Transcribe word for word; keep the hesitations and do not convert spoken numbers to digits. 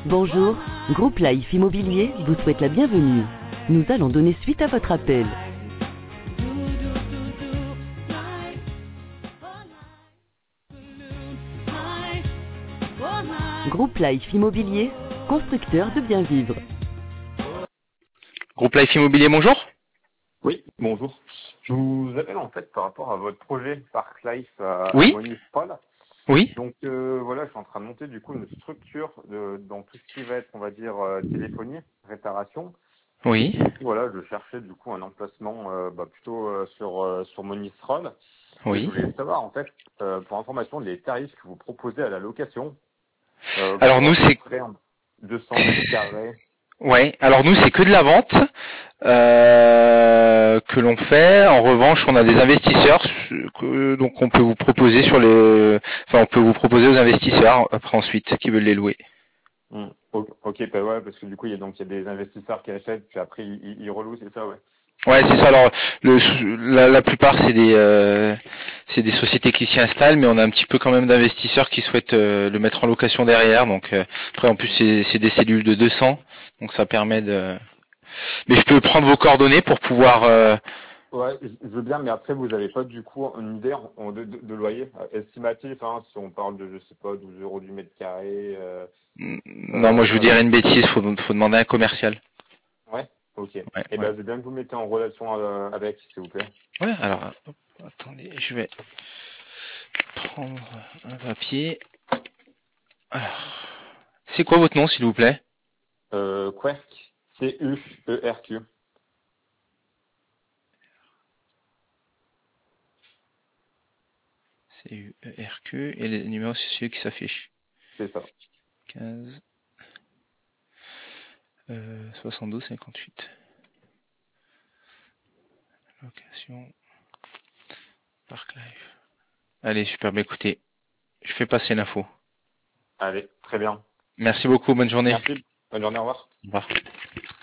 Bonjour, Groupe Life Immobilier vous souhaite la bienvenue. Nous allons donner suite à votre appel. Groupe Life Immobilier, constructeur de bien vivre. Groupe Life Immobilier, bonjour. Oui, bonjour. Je vous appelle en fait par rapport à votre projet Park Life à, Oui. à Monistrol. Oui. Donc euh, voilà, je suis en train de monter du coup une structure de, dans tout ce qui va être, on va dire, euh, téléphonie, réparation. Oui. Voilà, je cherchais du coup un emplacement euh, bah, plutôt euh, sur euh, sur Monistrol. Et je Oui. voulais savoir en fait, euh, pour information, les tarifs que vous proposez à la location euh, Alors pour nous à peu c'est près deux cents mètres carrés. ouais. Alors nous c'est que de la vente euh, que l'on fait. En revanche, on a des investisseurs que, donc on peut vous proposer sur les, enfin on peut vous proposer aux investisseurs après ensuite qui veulent les louer. Hmm. Ok, ok, bah ouais, parce que du coup il y a donc il y a des investisseurs qui achètent puis après ils, ils, ils relouent, c'est ça, ouais. Ouais, c'est ça. Alors le, la, la plupart c'est des euh, c'est des sociétés qui s'y installent, mais on a un petit peu quand même d'investisseurs qui souhaitent euh, le mettre en location derrière. Donc euh, après en plus c'est c'est des cellules de deux cents, donc ça permet de. Mais je peux prendre vos coordonnées pour pouvoir. Euh... Ouais, je je veux bien, mais après, vous avez pas du coup une idée en- en- de, de, de loyer euh, estimatif, hein, si on parle de, je sais pas, douze euros du mètre carré. Euh, Non, moi je vous euh, dirais une bêtise. Faut, faut demander à un commercial. ouais, ok. Ouais, Eh ouais. ben, je veux bien que vous mettez en relation euh, avec, s'il vous plaît. Ouais. Alors, hop, attendez, je vais prendre un papier. Alors, c'est quoi votre nom, s'il vous plaît? Euh, Querc, C U E R Q. C U E R Q et le numéro c'est celui qui s'affiche. C'est ça. quinze euh, soixante-douze cinquante-huit. Location Park Life. Allez, super. Bah, écoutez, je fais passer l'info. Allez, très bien. Merci beaucoup. Bonne journée. Merci. Bonne journée, au revoir. Au revoir.